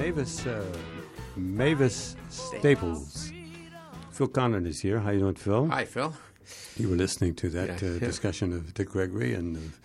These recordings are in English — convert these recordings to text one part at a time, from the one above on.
Mavis Staples. Phil Conlon is here. How you doing, Phil? Hi, Phil. You were listening to that discussion of Dick Gregory and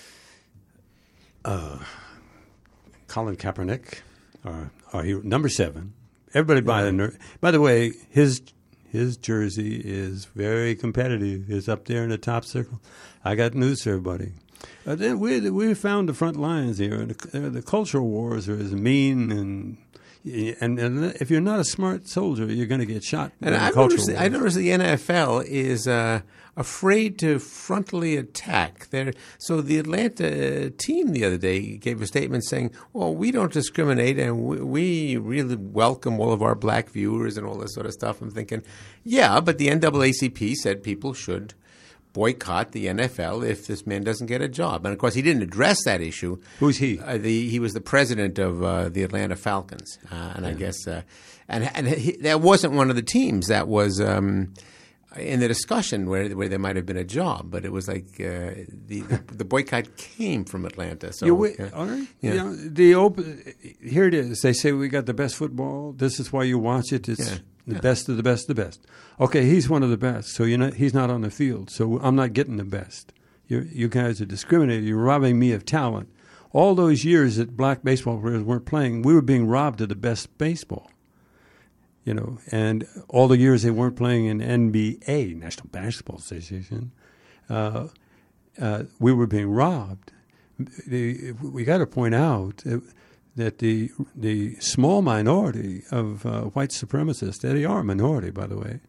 Colin Kaepernick, our hero, number 7. Everybody by the way, his jersey is very competitive. It's up there in the top circle. I got news for everybody. Then we found the front lines here. And the cultural wars are as mean and if you're not a smart soldier, you're going to get shot. And I noticed the NFL is afraid to frontally attack. So the Atlanta team the other day gave a statement saying, well, we don't discriminate and we really welcome all of our black viewers and all this sort of stuff. I'm thinking, yeah, but the NAACP said people should boycott the NFL if this man doesn't get a job. And, of course, he didn't address that issue. Who's he? He was the president of the Atlanta Falcons. I guess that wasn't one of the teams that was in the discussion where there might have been a job. But it was like the boycott came from Atlanta. So, all right. Yeah. Here it is. They say we got the best football. This is why you watch it. It's the best of the best of the best. Okay, he's one of the best, so he's not on the field, so I'm not getting the best. You guys are discriminating. You're robbing me of talent. All those years that black baseball players weren't playing, we were being robbed of the best baseball. And all the years they weren't playing in NBA, National Basketball Association, we were being robbed. We got to point out that the small minority of white supremacists, they are a minority, by the way.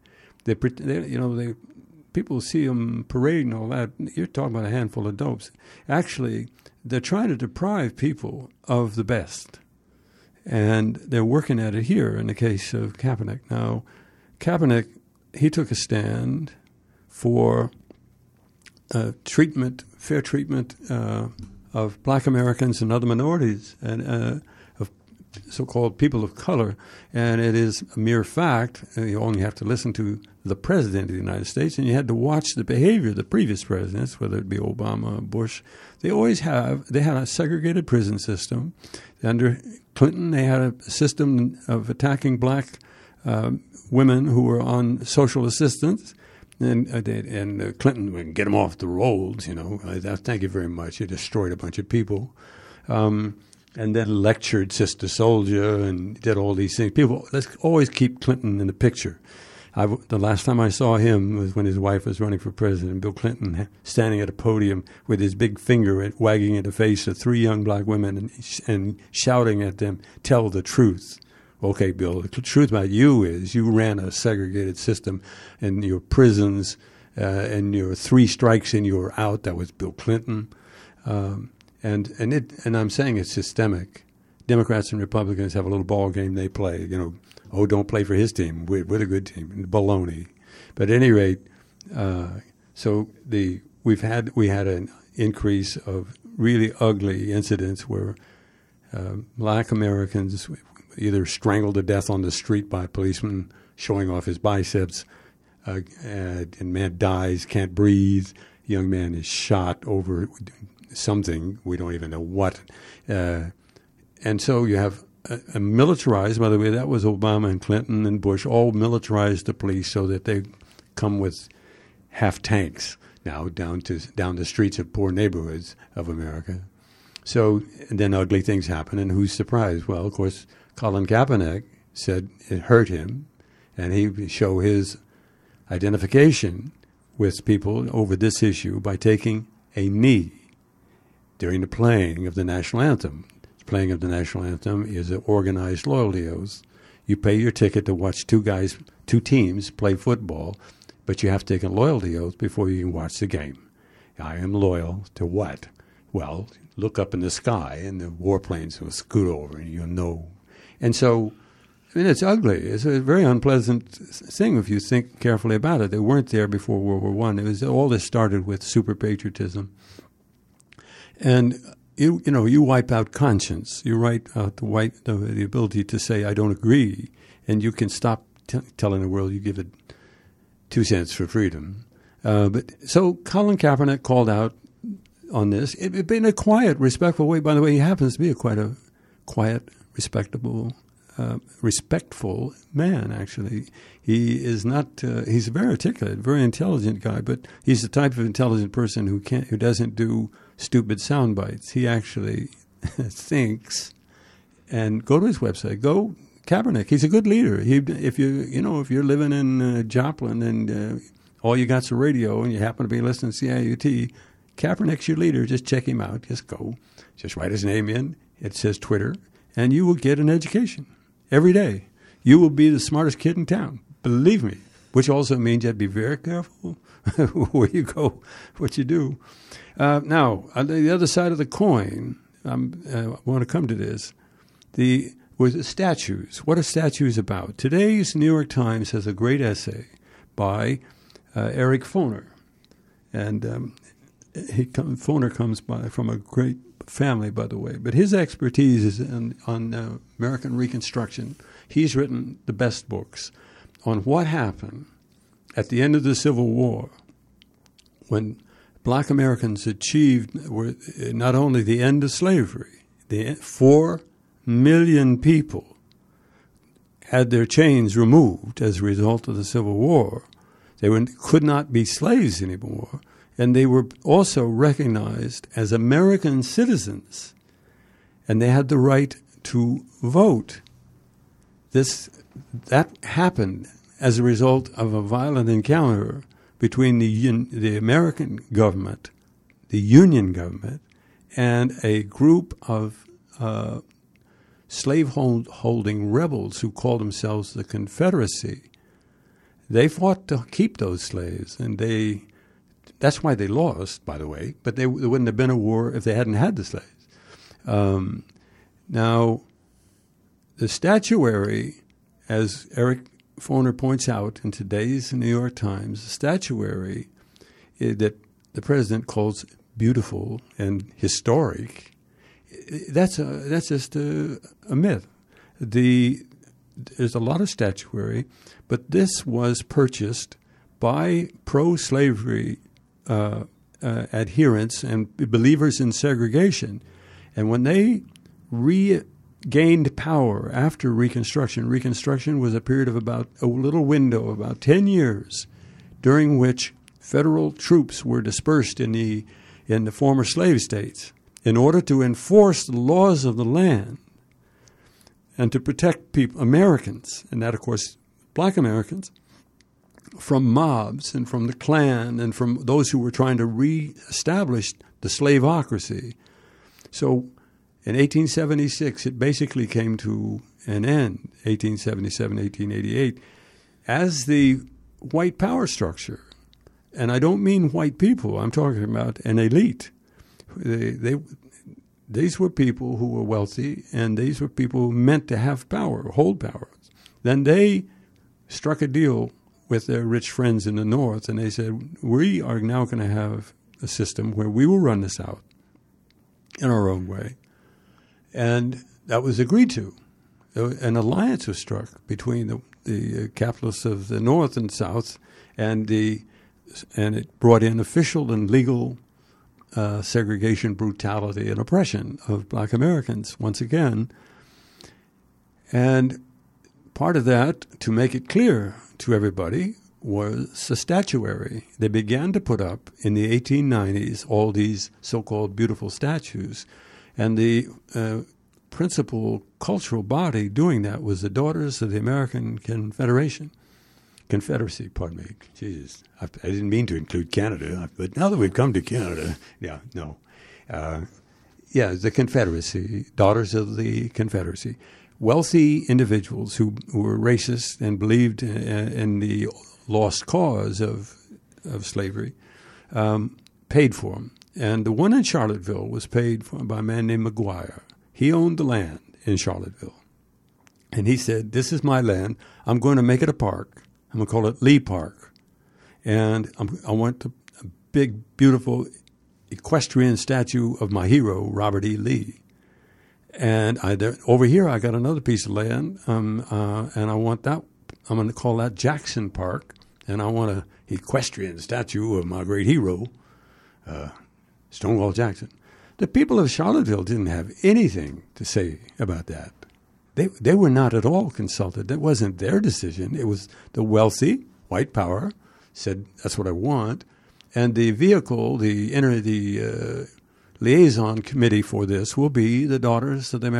People see them parading and all that. You're talking about a handful of dopes. Actually, they're trying to deprive people of the best, and they're working at it here in the case of Kaepernick. Now, Kaepernick, he took a stand for fair treatment of black Americans and other minorities and of so-called people of color. And it is a mere fact. You only have to listen to the president of the United States, and you had to watch the behavior of the previous presidents, whether it be Obama or Bush. They had a segregated prison system. Under Clinton, they had a system of attacking black women who were on social assistance. And Clinton would get them off the rolls, Thank you very much. He destroyed a bunch of people. And then lectured Sister Souljah and did all these things. Let's always keep Clinton in the picture. The last time I saw him was when his wife was running for president. Bill Clinton standing at a podium with his big finger wagging in the face of 3 young black women and shouting at them, "Tell the truth." Okay, Bill, the truth about you is you ran a segregated system in your prisons, and your 3 strikes and you were out. That was Bill Clinton. And I'm saying it's systemic. Democrats and Republicans have a little ball game they play. Don't play for his team. We're the good team. Baloney. But at any rate, we had an increase of really ugly incidents where black Americans either strangled to death on the street by a policeman showing off his biceps, and man dies, can't breathe. Young man is shot over something, we don't even know what. And so you have a militarized, by the way, that was Obama and Clinton and Bush, all militarized the police so that they come with half tanks now down the streets of poor neighborhoods of America. So and then ugly things happen, and who's surprised? Well, of course, Colin Kaepernick said it hurt him, and he showed his identification with people over this issue by taking a knee during the playing of the national anthem. The playing of the national anthem is an organized loyalty oath. You pay your ticket to watch 2 teams play football, but you have to take a loyalty oath before you can watch the game. I am loyal to what? Well, look up in the sky and the warplanes will scoot over and you'll know. And so, it's ugly. It's a very unpleasant thing if you think carefully about it. They weren't there before World War I. It was all this started with super patriotism. And you wipe out conscience. You wipe out the ability to say I don't agree, and you can stop telling the world you give it 2 cents for freedom. So Colin Kaepernick called out on this. It in a quiet, respectful way. By the way, he happens to be quite quiet, respectful man, actually. He is not, he's very articulate, very intelligent guy, but he's the type of intelligent person who doesn't do stupid sound bites. He actually thinks. And go to his website. Go Kaepernick. He's a good leader. If you're living in Joplin and all you got's a radio and you happen to be listening to CIUT, Kaepernick's your leader. Just check him out. Just go. Just write his name in. It says Twitter, and you will get an education every day. You will be the smartest kid in town. Believe me. Which also means you have to be very careful where you go, what you do. Now, on the other side of the coin, I want to come to this. Was the statues. What are statues about? Today's New York Times has a great essay by Eric Foner. And Foner comes from a great family, by the way. But his expertise is on American Reconstruction. He's written the best books on what happened at the end of the Civil War when black Americans achieved not only the end of slavery, 4 million people had their chains removed as a result of the Civil War. They could not be slaves anymore, and they were also recognized as American citizens, and they had the right to vote. That happened as a result of a violent encounter between the American government, the Union government, and a group of slave-holding rebels who called themselves the Confederacy. They fought to keep those slaves, and that's why they lost, by the way, but there wouldn't have been a war if they hadn't had the slaves. Now, the statuary, as Eric Foner points out in today's New York Times, the statuary that the president calls beautiful and historic, that's just a myth. There's a lot of statuary, but this was purchased by pro-slavery adherents and believers in segregation. And when they regained power after Reconstruction was a period of about a little window, about 10 years, during which federal troops were dispersed in the former slave states in order to enforce the laws of the land and to protect Americans, and that, of course, black Americans, from mobs and from the Klan and from those who were trying to reestablish the slaveocracy. So in 1876, it basically came to an end, 1877, 1888, as the white power structure. And I don't mean white people. I'm talking about an elite. These were people who were wealthy, and these were people who meant to have power, hold power. Then they struck a deal with their rich friends in the North, and they said, we are now going to have a system where we will run this out in our own way. And that was agreed to. An alliance was struck between the capitalists of the North and South, and it brought in official and legal segregation, brutality, and oppression of black Americans once again. And part of that, to make it clear to everybody, was a statuary. They began to put up in the 1890s all these so-called beautiful statues. And the principal cultural body doing that was the Daughters of the American Confederacy, pardon me. Jesus, I didn't mean to include Canada, but now that we've come to Canada, the Confederacy, Daughters of the Confederacy, wealthy individuals who were racist and believed in the lost cause of slavery, paid for them. And the one in Charlottesville was paid for by a man named McGuire. He owned the land in Charlottesville. And he said, this is my land. I'm going to make it a park. I'm going to call it Lee Park. And I want a big, beautiful equestrian statue of my hero, Robert E. Lee. And over here, I got another piece of land, and I want that. I'm going to call that Jackson Park. And I want an equestrian statue of my great hero, Stonewall Jackson. The people of Charlottesville didn't have anything to say about that. They were not at all consulted. That wasn't their decision. It was the wealthy, white power, said, that's what I want. And the vehicle, the liaison committee for this will be the daughters of the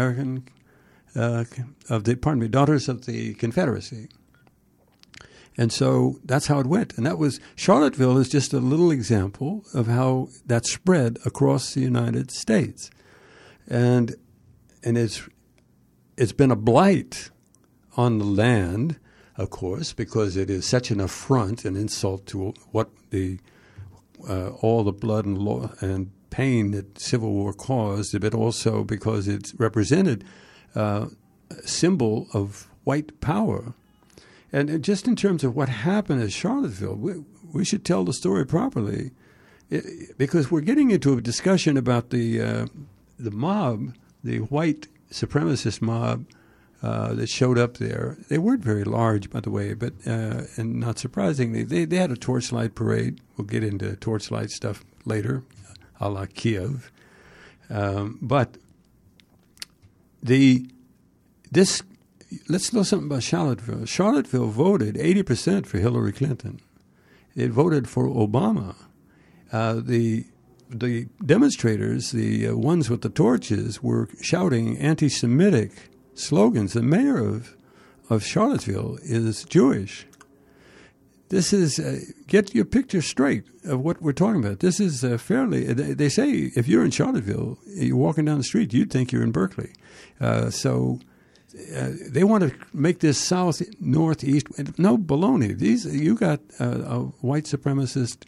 daughters of the Confederacy. And so that's how it went. And Charlottesville is just a little example of how that spread across the United States. And it's been a blight on the land, of course, because it is such an affront and insult to what all the blood and pain that Civil War caused, but also because it's represented a symbol of white power. And just in terms of what happened at Charlottesville, we should tell the story properly, because we're getting into a discussion about the mob, the white supremacist mob that showed up there. They weren't very large, by the way, but and not surprisingly, they had a torchlight parade. We'll get into torchlight stuff later, a la Kiev. But let's know something about Charlottesville. Charlottesville voted 80% for Hillary Clinton. It voted for Obama. The demonstrators, the ones with the torches, were shouting anti-Semitic slogans. The mayor of Charlottesville is Jewish. This is get your picture straight of what we're talking about. This is fairly. They say if you're in Charlottesville, you're walking down the street, you'd think you're in Berkeley. They want to make this south, north, east. No baloney. You got a white supremacist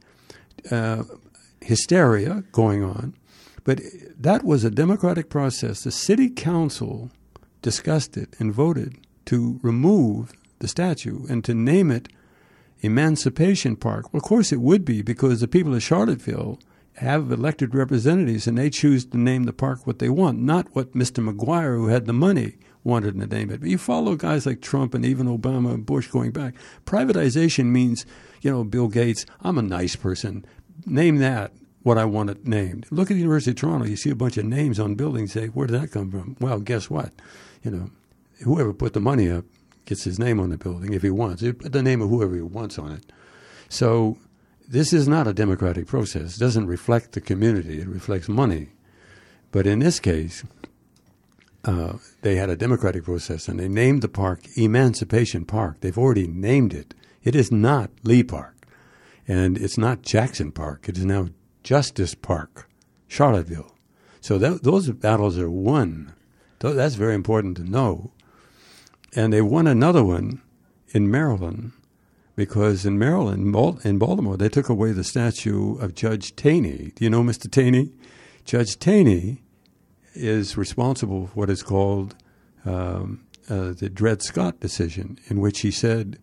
hysteria going on, but that was a democratic process. The city council discussed it and voted to remove the statue and to name it Emancipation Park. Well, of course it would be, because the people of Charlottesville have elected representatives and they choose to name the park what they want, not what Mr. McGuire, who had the money, wanted to name it. But you follow guys like Trump and even Obama and Bush going back. Privatization means, Bill Gates, I'm a nice person. Name that what I want it named. Look at the University of Toronto. You see a bunch of names on buildings. Say, where did that come from? Well, guess what? Whoever put the money up gets his name on the building if he wants. He put the name of whoever he wants on it. So this is not a democratic process. It doesn't reflect the community. It reflects money. But in this case, they had a democratic process, and they named the park Emancipation Park. They've already named it. It is not Lee Park, and it's not Jackson Park. It is now Justice Park, Charlottesville. So those battles are won. That's very important to know. And they won another one in Maryland, because in Maryland, in Baltimore, they took away the statue of Judge Taney. Do you know Mr. Taney? Judge Taney is responsible for what is called the Dred Scott decision, in which he said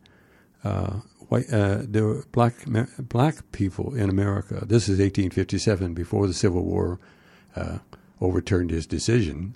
there were black people in America. This is 1857, before the Civil War overturned his decision.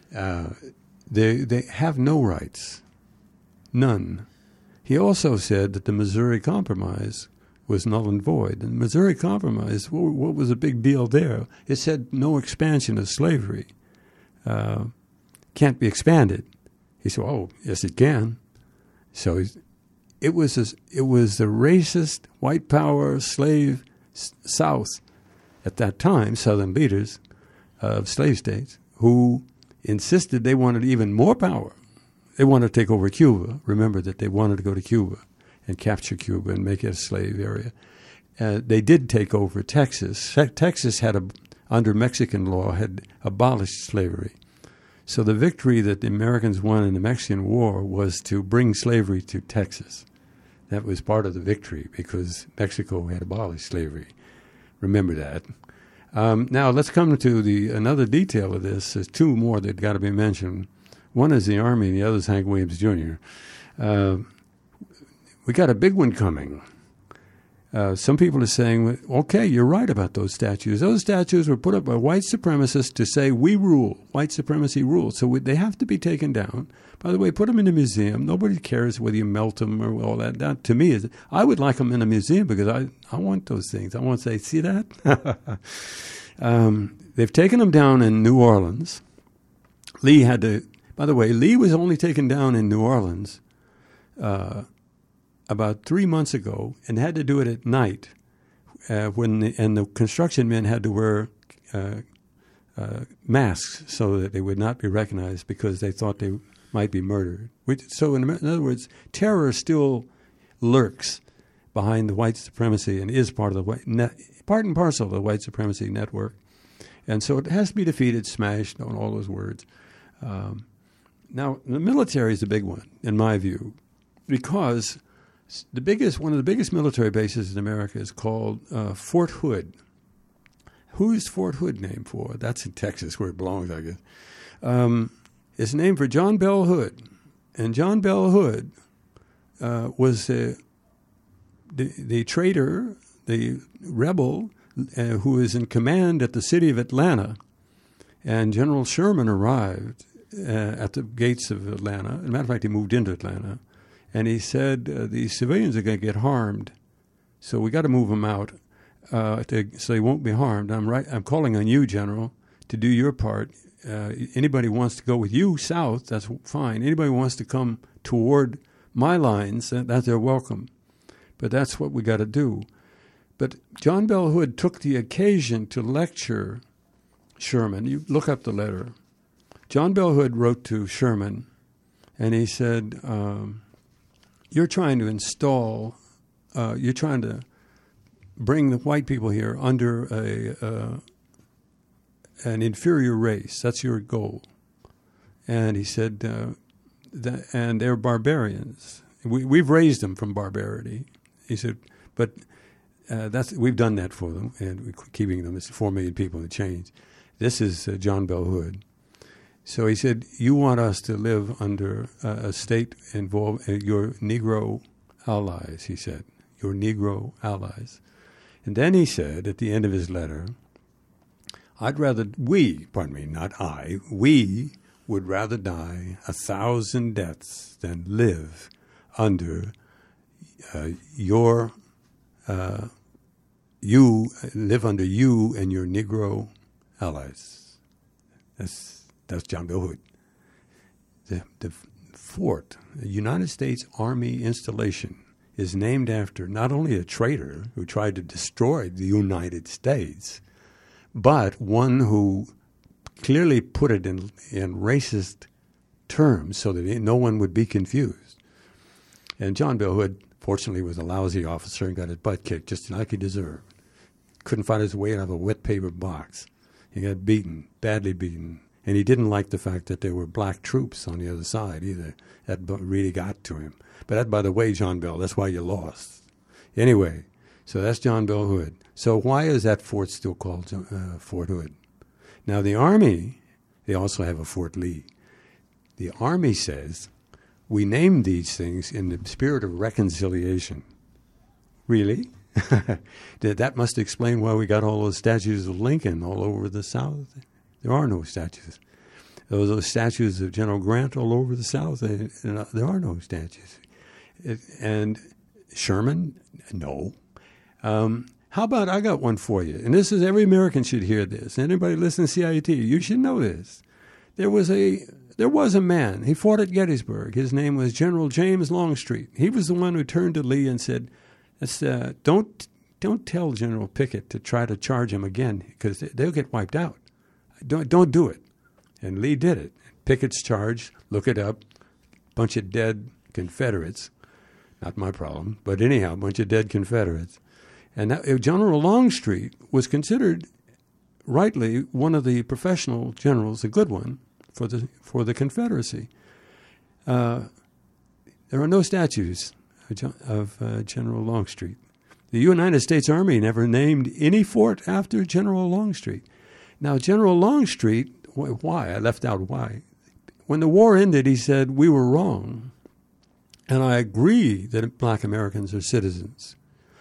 They have no rights, none. He also said that the Missouri Compromise was null and void. And the Missouri Compromise, what was the big deal there? It said no expansion of slavery. Can't be expanded. He said, "Oh, yes, it can." So it was the racist, white power, slave South at that time, Southern leaders of slave states, who insisted they wanted even more power. They wanted to take over Cuba. Remember that they wanted to go to Cuba and capture Cuba and make it a slave area. They did take over Texas. Texas under Mexican law, had abolished slavery. So the victory that the Americans won in the Mexican War was to bring slavery to Texas. That was part of the victory, because Mexico had abolished slavery. Remember that. Now let's come to another detail of this. There's two more that got to be mentioned. One is the Army, and the other is Hank Williams Jr. We got a big one coming. Some people are saying, okay, you're right about those statues. Those statues were put up by white supremacists to say, we rule, white supremacy rules. So they have to be taken down. By the way, put them in a museum. Nobody cares whether you melt them or all that. That, to me, I would like them in a museum, because I want those things. I want to say, see that? They've taken him down in New Orleans. Lee had to, by the way, Lee was only taken down in New Orleans about 3 months ago and had to do it at night when the construction men had to wear masks so that they would not be recognized because they thought they might be murdered. So in other words, terror still lurks behind the white supremacy and is part of the part and parcel of the white supremacy network. And so it has to be defeated, smashed, on all those words. Now, the military is the big one, in my view, because one of the biggest military bases in America is called Fort Hood. Who's Fort Hood named for? That's in Texas, where it belongs, I guess. It's named for John Bell Hood. And John Bell Hood was the traitor, the rebel, who was in command at the city of Atlanta. And General Sherman arrived at the gates of Atlanta. As a matter of fact, he moved into Atlanta. And he said, these civilians are going to get harmed, so we got to move them out so they won't be harmed. I'm calling on you, General, to do your part. Anybody who wants to go with you south, that's fine. Anybody who wants to come toward my lines, that they're welcome. But that's what we got to do. But John Bell Hood took the occasion to lecture Sherman. You look up the letter. John Bell Hood wrote to Sherman, and he said, you're trying to bring the white people here under an inferior race. That's your goal. And he said, and they're barbarians. We've raised them from barbarity. He said, but we've done that for them, and we're keeping them. It's 4 million people to change. This is John Bell Hood. So he said, you want us to live under a state involved your Negro allies, he said, your Negro allies. And then he said at the end of his letter, we would rather die 1,000 deaths than live under you and your Negro allies. That's John Bell Hood. The fort, the United States Army installation, is named after not only a traitor who tried to destroy the United States, but one who clearly put it in racist terms so that no one would be confused. And John Bell Hood, fortunately, was a lousy officer and got his butt kicked just like he deserved. Couldn't find his way out of a wet paper box. He got beaten, badly beaten. And he didn't like the fact that there were black troops on the other side either. That really got to him. But that, by the way, John Bell, that's why you lost. Anyway, so that's John Bell Hood. So why is that fort still called Fort Hood? Now, the Army, they also have a Fort Lee. The Army says, we named these things in the spirit of reconciliation. Really? That must explain why we got all those statues of Lincoln all over the South. There are no statues. Those statues of General Grant all over the South, there are no statues. And Sherman, no. How about, I got one for you, and this is, every American should hear this. Anybody listening to CIUT, you should know this. There was a man, he fought at Gettysburg. His name was General James Longstreet. He was the one who turned to Lee and said, don't tell General Pickett to try to charge him again, because they'll get wiped out. Don't do it. And Lee did it. Pickett's charge, look it up, bunch of dead Confederates. Not my problem, but anyhow, a bunch of dead Confederates. And General Longstreet was considered, rightly, one of the professional generals, a good one, for the Confederacy. There are no statues of General Longstreet. The United States Army never named any fort after General Longstreet. Now, General Longstreet, why? I left out why. When the war ended, he said, we were wrong. And I agree that black Americans are citizens.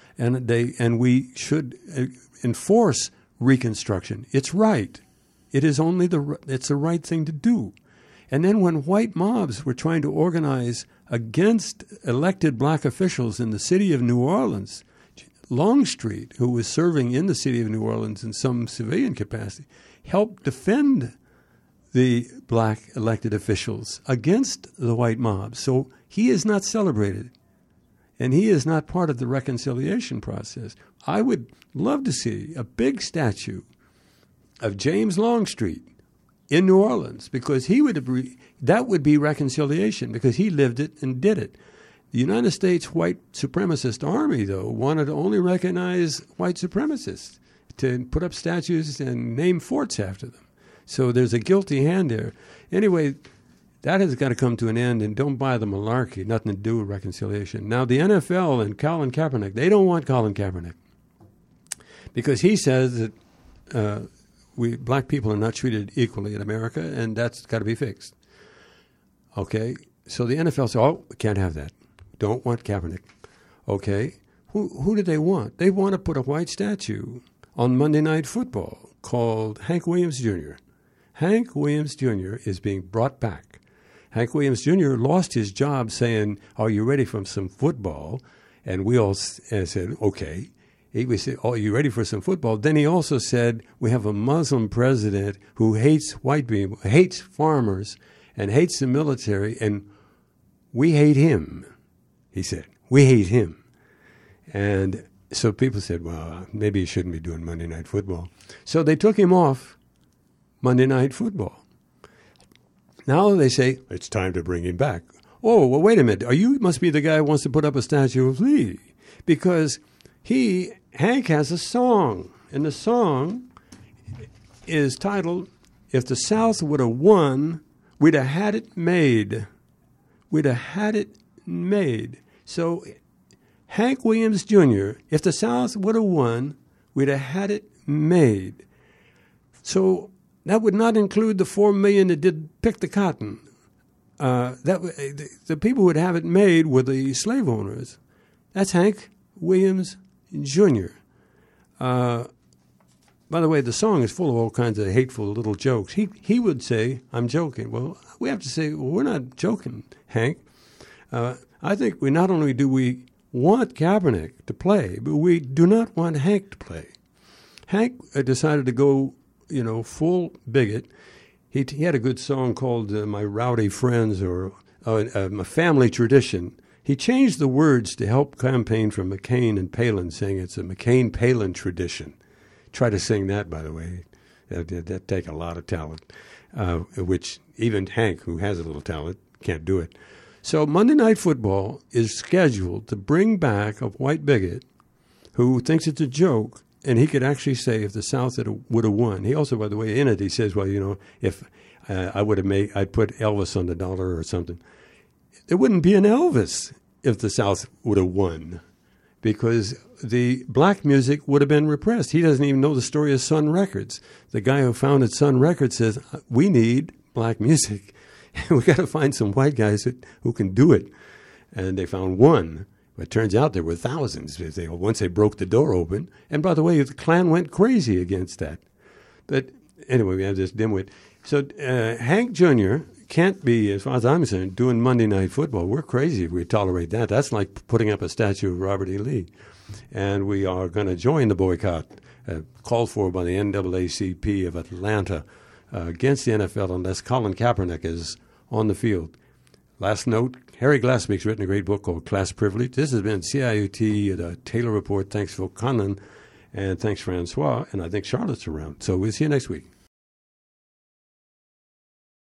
And we should enforce Reconstruction. It's right. It's the right thing to do. And then when white mobs were trying to organize against elected black officials in the city of New Orleans, Longstreet, who was serving in the city of New Orleans in some civilian capacity, helped defend the black elected officials against the white mob. So he is not celebrated, and he is not part of the reconciliation process. I would love to see a big statue of James Longstreet in New Orleans, because that would be reconciliation, because he lived it and did it. The United States white supremacist army, though, wanted to only recognize white supremacists, to put up statues and name forts after them. So there's a guilty hand there. Anyway, that has got to come to an end, and don't buy the malarkey, nothing to do with reconciliation. Now, the NFL and Colin Kaepernick, they don't want Colin Kaepernick, because he says that black people are not treated equally in America, and that's got to be fixed. Okay, so the NFL said, we can't have that. Don't want Kaepernick. Okay, who do they want? They want to put a white statue on Monday Night Football called Hank Williams Jr. Hank Williams Jr. is being brought back. Hank Williams Jr. lost his job saying, "Are you ready for some football?" And we all said, okay. He said, "Oh, you ready for some football?" Then he also said, "We have a Muslim president who hates white people, hates farmers, and hates the military, and we hate him." He said, "We hate him." And so people said, well, maybe he shouldn't be doing Monday Night Football. So they took him off Monday Night Football. Now they say, it's time to bring him back. Oh, well, wait a minute. You must be the guy who wants to put up a statue of Lee, because Hank has a song, and the song is titled, "If the South Would Have Won, We'd Have Had It Made." We'd have had it made. So Hank Williams Jr., if the South would have won, we'd have had it made. So that would not include the 4 million that did pick the cotton. The people who would have it made were the slave owners. That's Hank Williams Jr. By the way, the song is full of all kinds of hateful little jokes. He would say, "I'm joking." Well, we have to say, well, we're not joking, Hank. I think not only do we want Kaepernick to play, but we do not want Hank to play. Hank decided to go, full bigot. He had a good song called "My Rowdy Friends," or a family tradition. He changed the words to help campaign for McCain and Palin, saying it's a McCain-Palin tradition. Try to sing that, by the way. That'd take a lot of talent, which even Hank, who has a little talent, can't do it. So Monday Night Football is scheduled to bring back a white bigot who thinks it's a joke, and he could actually say if the South would have won. He also, by the way, in it, he says, well, if I'd put Elvis on the dollar or something. There wouldn't be an Elvis if the South would have won, because the black music would have been repressed. He doesn't even know the story of Sun Records. The guy who founded Sun Records says, we need black music. We got to find some white guys who can do it. And they found one. But it turns out there were thousands once they broke the door open. And by the way, the Klan went crazy against that. But anyway, we have this dimwit. So Hank Jr. can't be, as far as I'm concerned, doing Monday Night Football. We're crazy if we tolerate that. That's like putting up a statue of Robert E. Lee. And we are going to join the boycott called for by the NAACP of Atlanta against the NFL unless Colin Kaepernick is on the field. Last note, Harry Glassbeck's written a great book called Class Privilege. This has been CIUT, the Taylor Report. Thanks, Phil Conlon, and thanks, Francois. And I think Charlotte's around. So we'll see you next week.